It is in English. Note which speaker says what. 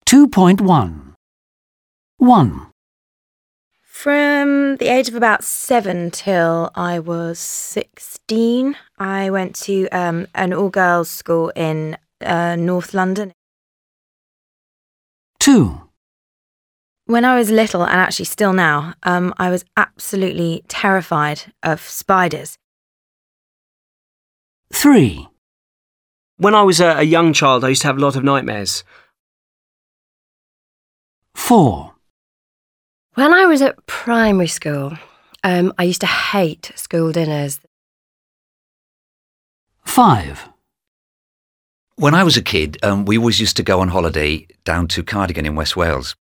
Speaker 1: 2.1 1.
Speaker 2: From the age of about 7 till I was 16, I went to an all-girls school in North London.
Speaker 1: 2.
Speaker 2: When I was little, and actually still now, I was absolutely terrified of spiders.
Speaker 1: 3.
Speaker 3: When I was a young child, I used to have a lot of nightmares.
Speaker 1: 4.
Speaker 4: When I was at primary school, I used to hate school dinners.
Speaker 1: 5.
Speaker 5: When I was a kid, we always used to go on holiday down to Cardigan in West Wales.